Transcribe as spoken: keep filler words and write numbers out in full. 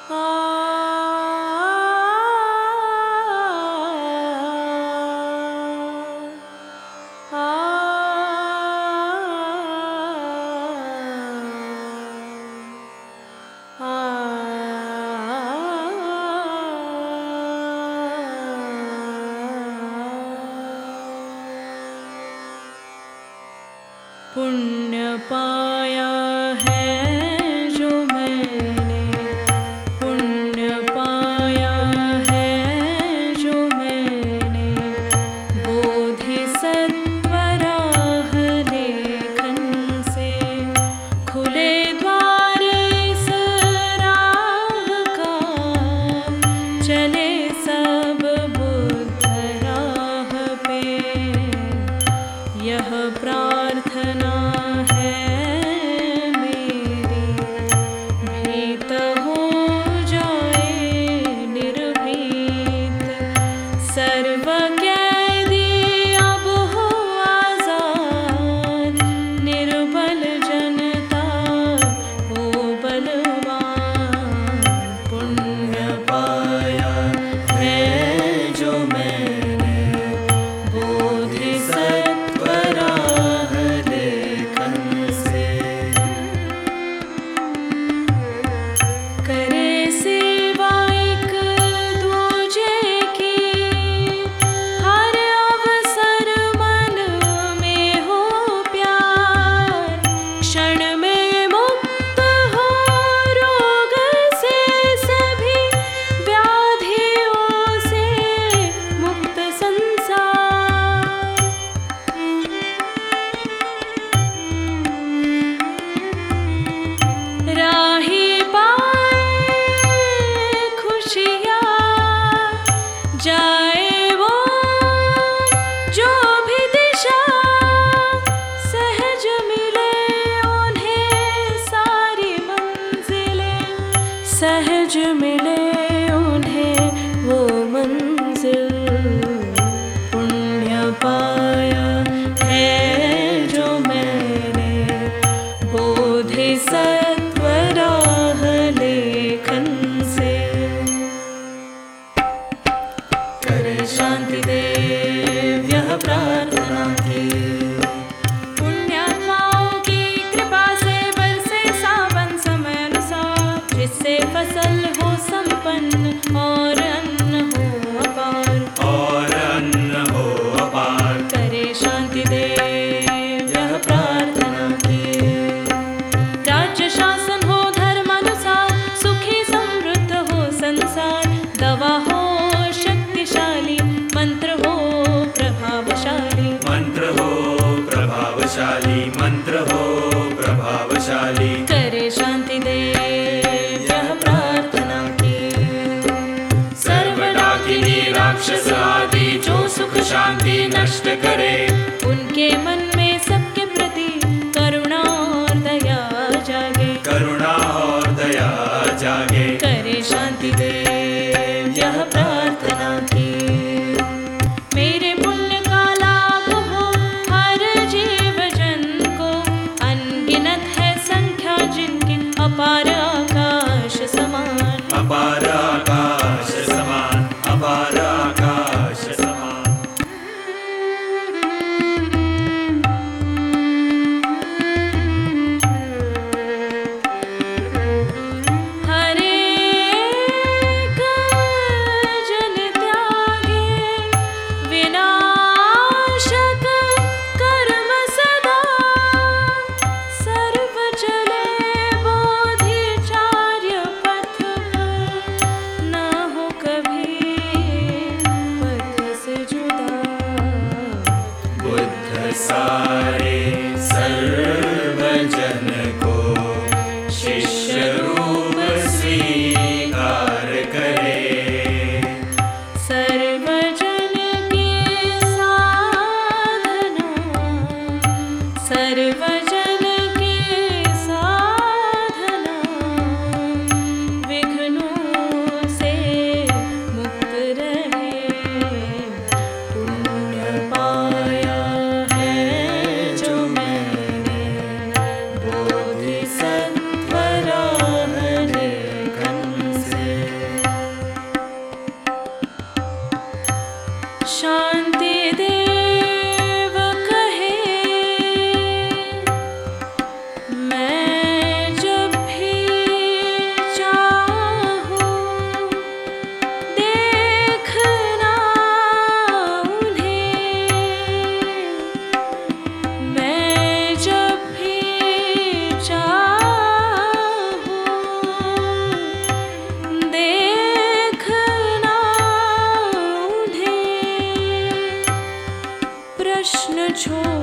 पुण्य पाया है जो मैंने, पुण्य पाया है जो मैंने, बोधिसत्व राह लेखन से खुले द्वार इस राह का, चले सब बुद्ध राह पे। यह प्रार्थना सहज मिले उन्हें वो मंजिल। पुण्य पाया है जो मैंने, बोधिसत्व राह लेखन से। करे शांति देव यह प्रार्थना की, जिससे फसल हो संपन्न और अन्न हो अपार, और अन्न हो अपार। करे शांति देव यह प्रार्थना की, राज्य शासन हो धर्मानुसार, सुखी समृद्ध हो संसार। दवा हो शक्तिशाली, मंत्र हो प्रभावशाली, मंत्र हो प्रभावशाली, मंत्र हो प्रभावशाली। करे शांति देव राक्षस आदि जो सुख शांति नष्ट करे, उनके मन में सबके प्रति करुणा और दया जागे, करुणा और दया जागे। करे शांति देव यह प्रार्थना की, मेरे पुण्य का लाभ हो हर जीव जन को। अनगिनत है संख्या जिनकी, अपार आकाश समान, अपार आकाश समान, अपार आकाश समान। हरे एक छोड़